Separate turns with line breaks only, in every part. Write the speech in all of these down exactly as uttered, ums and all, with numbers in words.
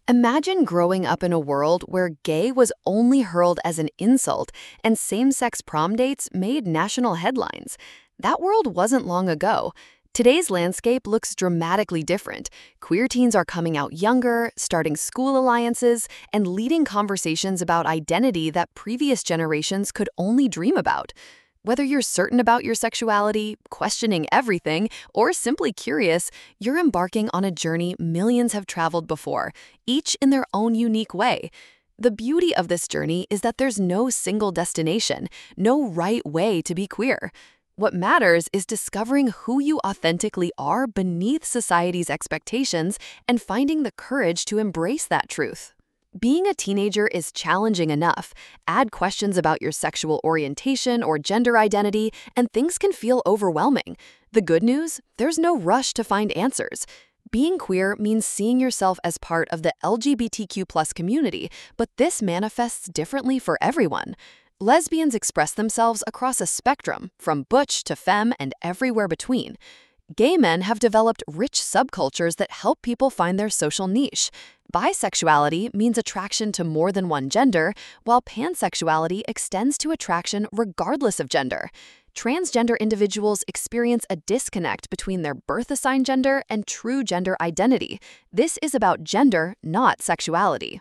Imagine growing up in a world where gay was only hurled as an insult and same sex prom dates made national headlines. That world wasn't long ago. Today's landscape looks dramatically different. Queer teens are coming out younger, starting school alliances, and leading conversations about identity that previous generations could only dream about. Whether you're certain about your sexuality, questioning everything, or simply curious, you're embarking on a journey millions have traveled before, each in their own unique way. The beauty of this journey is that there's no single destination, no right way to be queer. What matters is discovering who you authentically are beneath society's expectations and finding the courage to embrace that truth. Being a teenager is challenging enough. Add questions about your sexual orientation or gender identity, and things can feel overwhelming. The good news? There's no rush to find answers. Being queer means seeing yourself as part of the L G B T Q plus community, but this manifests differently for everyone. Lesbians express themselves across a spectrum, from butch to femme and everywhere between. Gay men have developed rich subcultures that help people find their social niche. Bisexuality means attraction to more than one gender, while pansexuality extends to attraction regardless of gender. Transgender individuals experience a disconnect between their birth-assigned gender and true gender identity. This is about gender, not sexuality.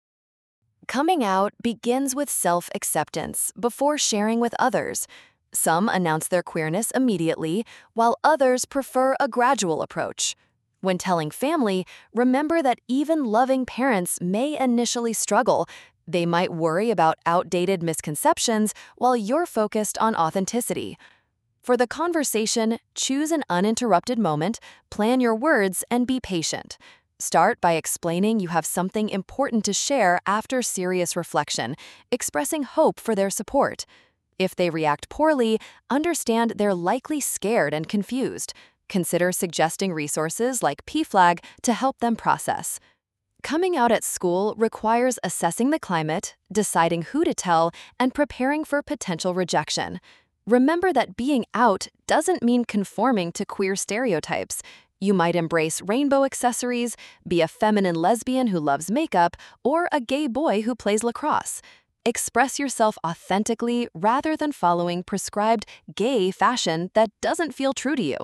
Coming out begins with self-acceptance before sharing with others. Some announce their queerness immediately, while others prefer a gradual approach. When telling family, remember that even loving parents may initially struggle. They might worry about outdated misconceptions while you're focused on authenticity. For the conversation, choose an uninterrupted moment, plan your words, and be patient. Start by explaining you have something important to share after serious reflection, expressing hope for their support. If they react poorly, understand they're likely scared and confused. Consider suggesting resources like P FLAG to help them process. Coming out at school requires assessing the climate, deciding who to tell, and preparing for potential rejection. Remember that being out doesn't mean conforming to queer stereotypes. You might embrace rainbow accessories, be a feminine lesbian who loves makeup, or a gay boy who plays lacrosse. Express yourself authentically rather than following prescribed gay fashion that doesn't feel true to you.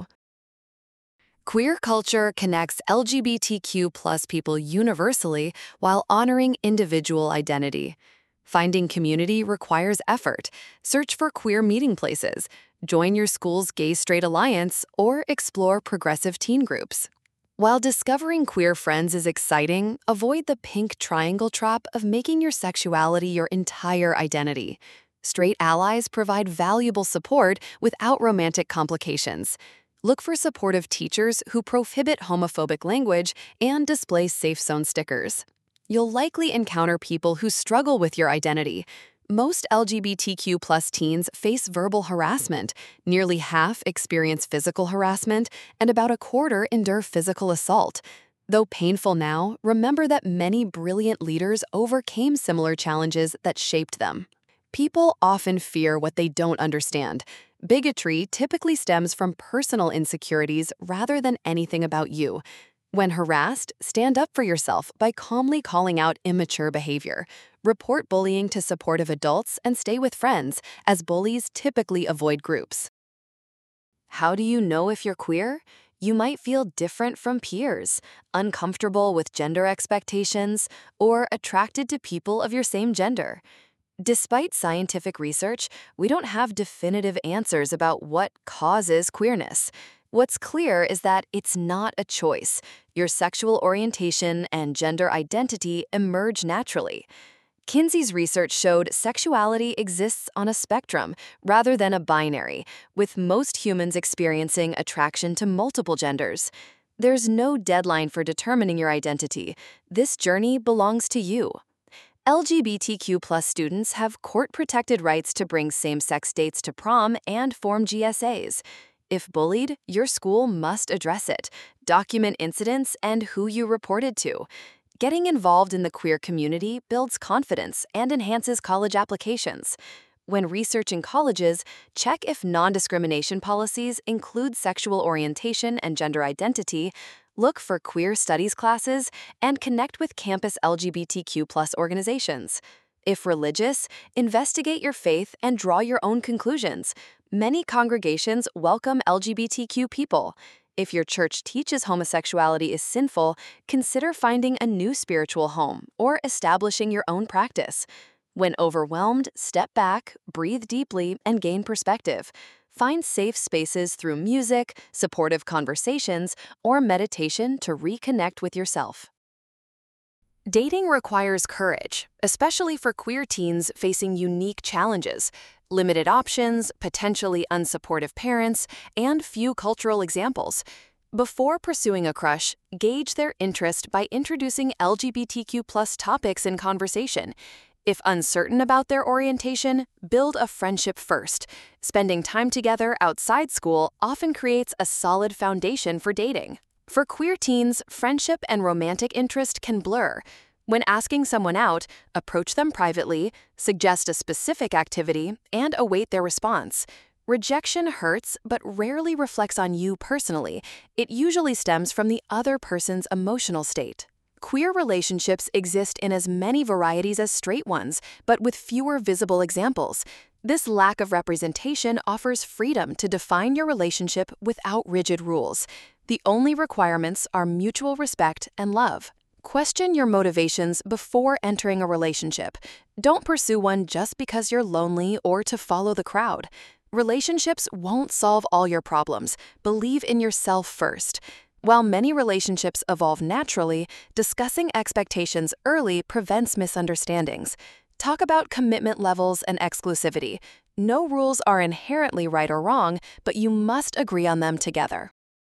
Queer culture connects L G B T Q plus people universally while honoring individual identity. Finding community requires effort. Search for queer meeting places, join your school's gay-straight alliance, or explore progressive teen groups. While discovering queer friends is exciting, avoid the pink triangle trap of making your sexuality your entire identity. Straight allies provide valuable support without romantic complications. Look for supportive teachers who prohibit homophobic language and display safe zone stickers. You'll likely encounter people who struggle with your identity. Most L G B T Q plus teens face verbal harassment, nearly half experience physical harassment, and about a quarter endure physical assault. Though painful now, remember that many brilliant leaders overcame similar challenges that shaped them. People often fear what they don't understand. Bigotry typically stems from personal insecurities rather than anything about you. When harassed, stand up for yourself by calmly calling out immature behavior. Report bullying to supportive adults and stay with friends, as bullies typically avoid groups. How do you know if you're queer? You might feel different from peers, uncomfortable with gender expectations, or attracted to people of your same gender. Despite scientific research, we don't have definitive answers about what causes queerness. What's clear is that it's not a choice. Your sexual orientation and gender identity emerge naturally. Kinsey's research showed sexuality exists on a spectrum rather than a binary, with most humans experiencing attraction to multiple genders. There's no deadline for determining your identity. This journey belongs to you. L G B T Q plus students have court-protected rights to bring same-sex dates to prom and form G S As. If bullied, your school must address it, document incidents, and who you reported to. Getting involved in the queer community builds confidence and enhances college applications. When researching colleges, check if non-discrimination policies include sexual orientation and gender identity, Look for queer studies classes and connect with campus L G B T Q plus organizations. If religious, investigate your faith and draw your own conclusions. Many congregations welcome L G B T Q people. If your church teaches homosexuality is sinful, consider finding a new spiritual home or establishing your own practice. When overwhelmed, step back, breathe deeply, and gain perspective. Find safe spaces through music, supportive conversations, or meditation to reconnect with yourself. Dating requires courage, especially for queer teens facing unique challenges, limited options, potentially unsupportive parents, and few cultural examples. Before pursuing a crush, gauge their interest by introducing L G B T Q plus topics in conversation. If uncertain about their orientation, build a friendship first. Spending time together outside school often creates a solid foundation for dating. For queer teens, friendship and romantic interest can blur. When asking someone out, approach them privately, suggest a specific activity, and await their response. Rejection hurts, but rarely reflects on you personally. It usually stems from the other person's emotional state. Queer relationships exist in as many varieties as straight ones, but with fewer visible examples. This lack of representation offers freedom to define your relationship without rigid rules. The only requirements are mutual respect and love. Question your motivations before entering a relationship. Don't pursue one just because you're lonely or to follow the crowd. Relationships won't solve all your problems. Believe in yourself first. While many relationships evolve naturally, discussing expectations early prevents misunderstandings. Talk about commitment levels and exclusivity. No rules are inherently right or wrong, but you must agree on them together.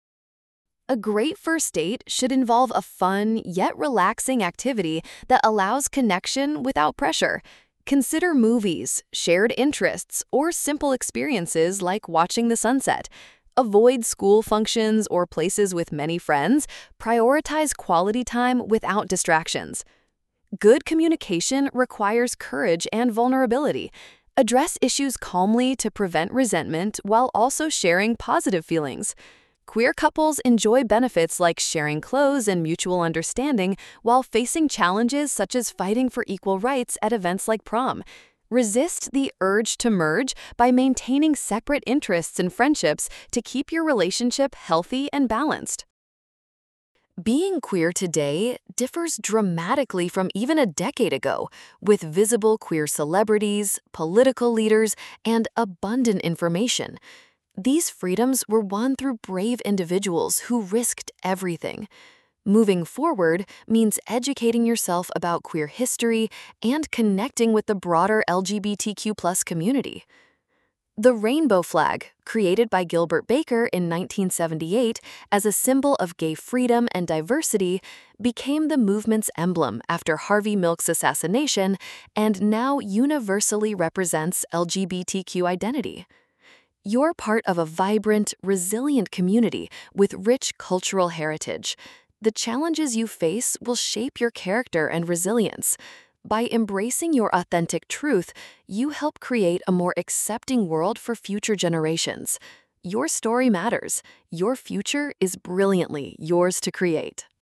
A great first date should involve a fun yet relaxing activity that allows connection without pressure. Consider movies, shared interests, or simple experiences like watching the sunset. Avoid school functions or places with many friends. Prioritize quality time without distractions. Good communication requires courage and vulnerability. Address issues calmly to prevent resentment while also sharing positive feelings. Queer couples enjoy benefits like sharing clothes and mutual understanding while facing challenges such as fighting for equal rights at events like prom. Resist the urge to merge by maintaining separate interests and friendships to keep your relationship healthy and balanced. Being queer today differs dramatically from even a decade ago, with visible queer celebrities, political leaders, and abundant information. These freedoms were won through brave individuals who risked everything. Moving forward means educating yourself about queer history and connecting with the broader L G B T Q plus community. The rainbow flag, created by Gilbert Baker in nineteen seventy-eight as a symbol of gay freedom and diversity, became the movement's emblem after Harvey Milk's assassination and now universally represents L G B T Q identity. You're part of a vibrant, resilient community with rich cultural heritage. The challenges you face will shape your character and resilience. By embracing your authentic truth, you help create a more accepting world for future generations. Your story matters. Your future is brilliantly yours to create.